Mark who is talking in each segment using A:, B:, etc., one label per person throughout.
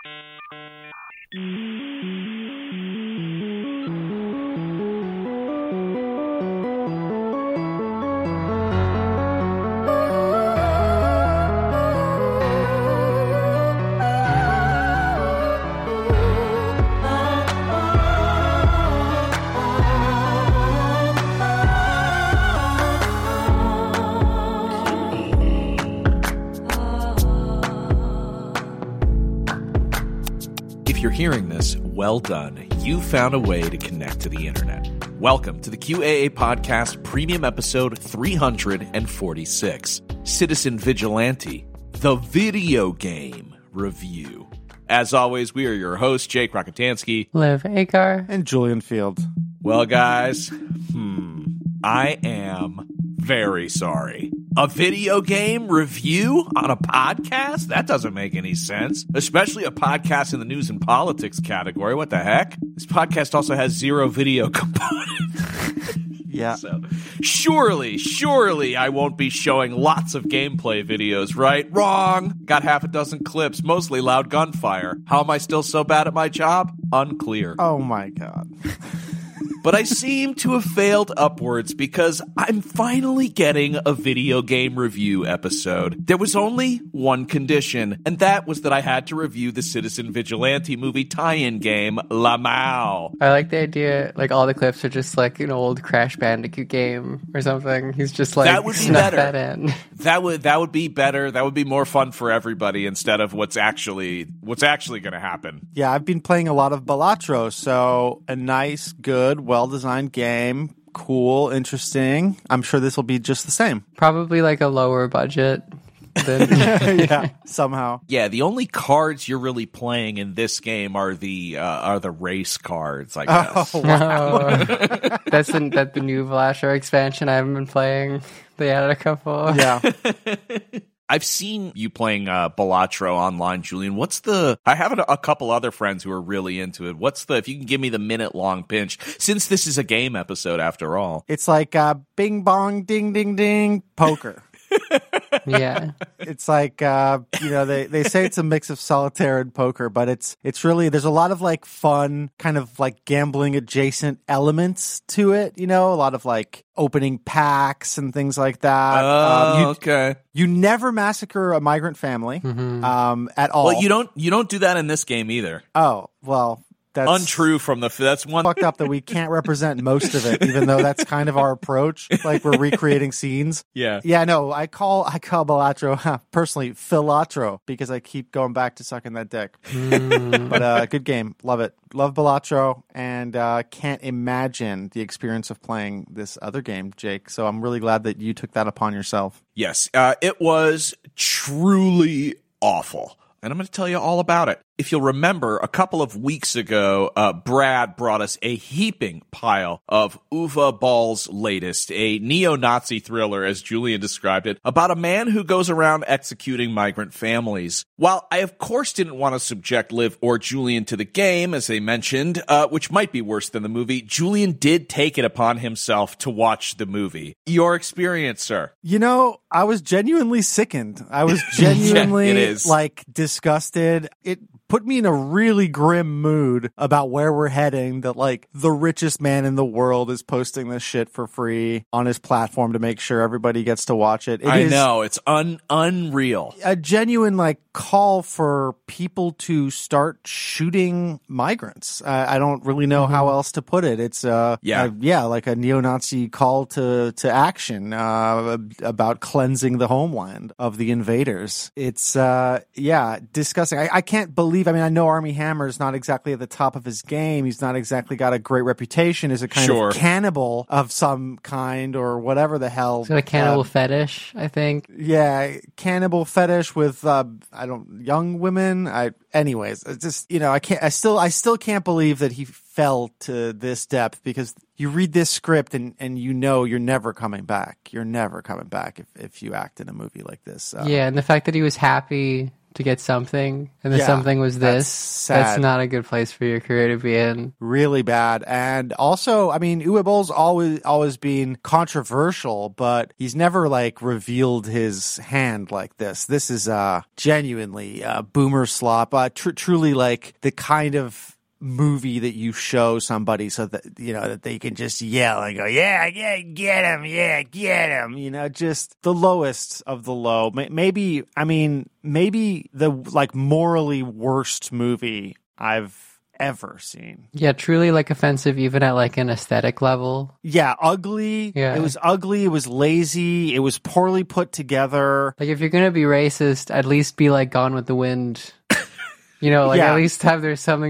A: If you're hearing this, well done. You found a way to connect to the internet. Welcome to the QAA Podcast Premium Episode 346, Citizen Vigilante, the video game review. As always, we are your hosts, Jake Rockatansky,
B: Liv Agar,
C: and Julian Field.
A: Well, guys, I am very sorry. A video game review on a podcast? That doesn't make any sense. Especially a podcast in the news and politics category. What the heck? This podcast also has zero video component.
C: Yeah.
A: So, surely I won't be showing lots of gameplay videos, right? Wrong. Got half a dozen clips, mostly loud gunfire. How am I still so bad at my job? Unclear.
C: Oh my God.
A: But I seem to have failed upwards because I'm finally getting a video game review episode. There was only one condition, and that was that I had to review the Citizen Vigilante movie tie-in game, La Mao.
B: I like the idea, like all the clips are just like an old Crash Bandicoot game or something. He's just like
A: that would be
B: snuck
A: better.
B: That in.
A: That would be better. That would be more fun for everybody instead of what's actually going to happen.
C: Yeah, I've been playing a lot of Balatro, so a nice, good, well-designed game. Cool, interesting. I'm sure this will be just the same.
B: Probably like a lower budget than
C: Yeah, somehow.
A: Yeah, the only cards you're really playing in this game are the race cards, I guess.
C: Oh, wow.
B: That's the new Velasher expansion I haven't been playing. They added a couple.
C: Yeah.
A: I've seen you playing Balatro online, Julian. I have a couple other friends who are really into it. If you can give me the minute-long pitch, since this is a game episode after all.
C: It's like bing, bong, ding, ding, ding, poker.
B: Yeah.
C: It's like, they say it's a mix of solitaire and poker, but it's really, there's a lot of like fun kind of like gambling adjacent elements to it, a lot of like opening packs and things like that.
A: Okay.
C: You never massacre a migrant family at all.
A: Well, you don't do that in this game either.
C: Oh, well. That's
A: untrue that's one
C: fucked up that we can't represent most of it, even though that's kind of our approach. Like we're recreating scenes.
A: Yeah.
C: Yeah, no, I call Balatro personally Philatro because I keep going back to sucking that dick. But good game. Love it. Love Balatro and can't imagine the experience of playing this other game, Jake. So I'm really glad that you took that upon yourself.
A: Yes. It was truly awful. And I'm going to tell you all about it. If you'll remember, a couple of weeks ago, Brad brought us a heaping pile of Uwe Ball's latest, a neo-Nazi thriller, as Julian described it, about a man who goes around executing migrant families. While I, of course, didn't want to subject Liv or Julian to the game, as they mentioned, which might be worse than the movie, Julian did take it upon himself to watch the movie. Your experience, sir?
C: I was genuinely sickened. I was genuinely, disgusted. It put me in a really grim mood about where we're heading, that like the richest man in the world is posting this shit for free on his platform to make sure everybody gets to watch it.
A: I know, it's unreal.
C: A genuine call for people to start shooting migrants. I don't really know how else to put it. It's like a neo-Nazi call to action about cleansing the homeland of the invaders. It's disgusting. I can't believe. I know Armie Hammer is not exactly at the top of his game. He's not exactly got a great reputation as a kind of cannibal of some kind or whatever the hell.
B: He's got a cannibal fetish, I think.
C: Yeah, cannibal fetish with young women. Anyways, it's just I still can't believe that he fell to this depth, because you read this script and you're never coming back. You're never coming back if you act in a movie like this.
B: And the fact that he was happy to get something, and the
C: Yeah,
B: something was
C: that's
B: this.
C: sad.
B: That's not a good place for your career to be in.
C: Really bad. And also, I mean, Uwe Boll's always been controversial, but he's never like revealed his hand like this. This is genuinely boomer slop. Truly like the kind of movie that you show somebody so that, you know, that they can just yell and go, yeah, get him, you know, just the lowest of the low. Maybe the like morally worst movie I've ever seen.
B: Yeah, truly like offensive even at like an aesthetic level.
C: Yeah, ugly.
B: Yeah.
C: It was ugly. It was lazy. It was poorly put together.
B: Like if you're gonna be racist, at least be like Gone with the Wind. You know, like
C: Yeah.
B: at least there's something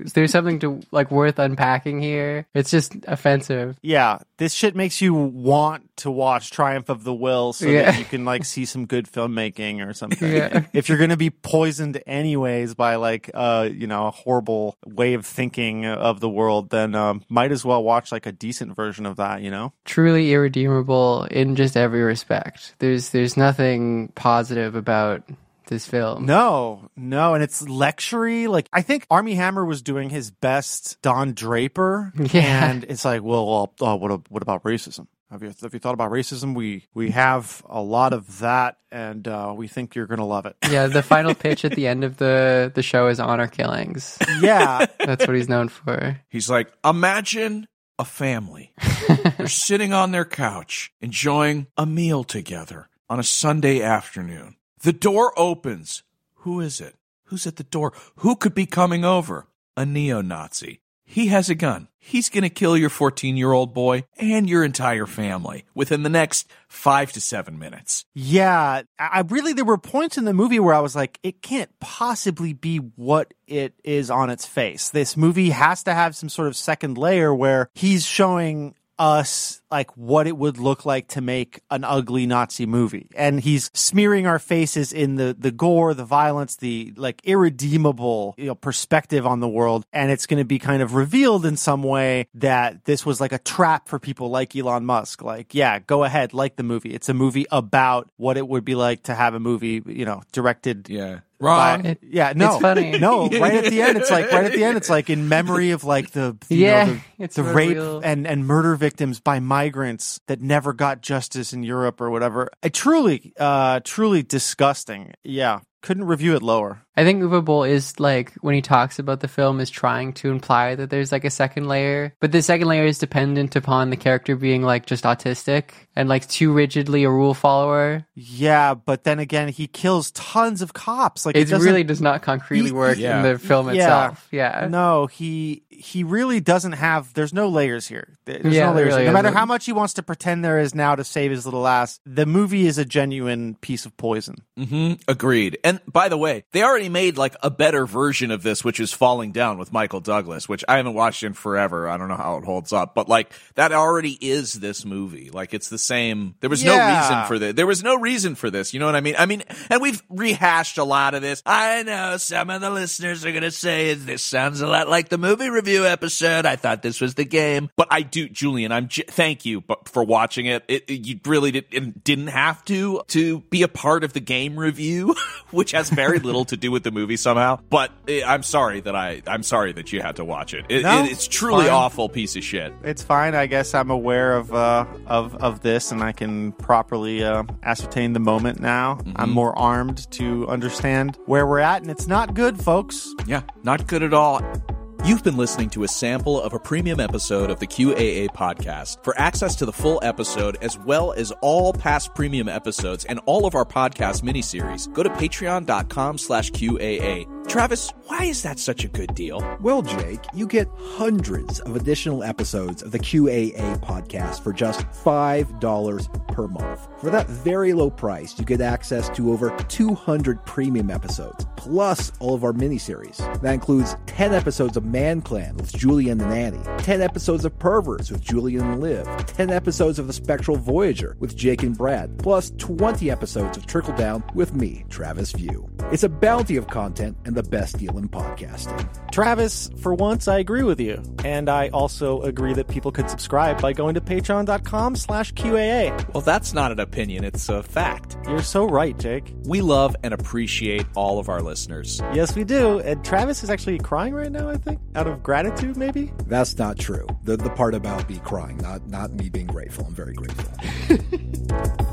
B: to like worth unpacking here. It's just offensive.
C: Yeah, this shit makes you want to watch Triumph of the Will so that you can like see some good filmmaking or something.
B: Yeah.
C: If you're gonna be poisoned anyways by like you know, a horrible way of thinking of the world, then might as well watch like a decent version of that, you know?
B: Truly irredeemable in just every respect. There's nothing positive about this film.
C: No, and it's lectury. Like, I think Armie Hammer was doing his best Don Draper,
B: Yeah.
C: and it's like, well, what about racism? Have you thought about racism? We have a lot of that, and we think you're gonna love it.
B: Yeah, the final pitch at the end of the show is honor killings.
C: Yeah,
B: That's what he's known for.
A: He's like, imagine a family. They're sitting on their couch, enjoying a meal together on a Sunday afternoon. The door opens. Who is it? Who's at the door? Who could be coming over? A neo-Nazi. He has a gun. He's going to kill your 14-year-old boy and your entire family within the next 5 to 7 minutes.
C: yeah. I really, there were points in the movie where I was like, it can't possibly be what it is on its face. This movie has to have some sort of second layer where he's showing us like what it would look like to make an ugly Nazi movie, and he's smearing our faces in the gore, the violence, the like irredeemable, you know, perspective on the world, and it's going to be kind of revealed in some way that this was like a trap for people like Elon Musk. Like, yeah, go ahead, like the movie. It's a movie about what it would be like to have a movie, you know, directed.
A: Yeah. Wrong.
C: By, yeah, no,
B: It's funny.
C: No, right at the end, it's like in memory of like the
B: it's
C: the
B: a
C: rape
B: real-
C: and murder victims by migrants that never got justice in Europe or whatever. Truly disgusting. Yeah. Couldn't review it lower.
B: I think Uwe Boll is like, when he talks about the film, is trying to imply that there's like a second layer, but the second layer is dependent upon the character being like just autistic and like too rigidly a rule follower.
C: Yeah, but then again, he kills tons of cops. Like
B: It
C: doesn't-
B: really does not concretely work in the film itself. Yeah.
C: No, he really doesn't have. There's no layers here. There's
B: Yeah,
C: no layers.
B: really
C: No matter
B: isn't.
C: how much he wants to pretend there is now to save his little ass, the movie is a genuine piece of poison.
A: Mm-hmm. Agreed. And by the way, they already made like a better version of this, which is Falling Down with Michael Douglas, which I haven't watched in forever. I don't know how it holds up, but like that already is this movie. Like it's the same. There was no reason for this. There was no reason for this. You know what I mean? And we've rehashed a lot of this. I know some of the listeners are going to say this sounds a lot like the movie review episode. I thought this was the game, but I do, Julian, thank you for watching it. You really didn't have to be a part of the game review, which has very little to do with the movie somehow. But I'm sorry that you had to watch it. It's truly awful piece of shit.
C: It's fine. I guess I'm aware of this, and I can properly ascertain the moment now.
A: Mm-hmm.
C: I'm more armed to understand where we're at, and it's not good, folks.
A: Yeah, not good at all. You've been listening to a sample of a premium episode of the QAA podcast. For access to the full episode, as well as all past premium episodes and all of our podcast miniseries, go to patreon.com/QAA. Travis, why is that such a good deal?
D: Well, Jake, you get hundreds of additional episodes of the QAA podcast for just $5 per month. For that very low price, you get access to over 200 premium episodes, plus all of our miniseries. That includes 10 episodes of Man Clan with Julian and Annie, 10 episodes of Perverts with Julian and Liv, 10 episodes of The Spectral Voyager with Jake and Brad, plus 20 episodes of Trickle Down with me, Travis View. It's a bounty of content and the best deal in podcasting.
C: Travis, for once, I agree with you. And I also agree that people could subscribe by going to patreon.com/QAA.
A: Well, that's not an opinion. It's a fact.
C: You're so right, Jake.
A: We love and appreciate all of our listeners.
C: Yes, we do. And Travis is actually crying right now, I think, out of gratitude, maybe?
D: That's not true. The part about me crying, not me being grateful. I'm very grateful.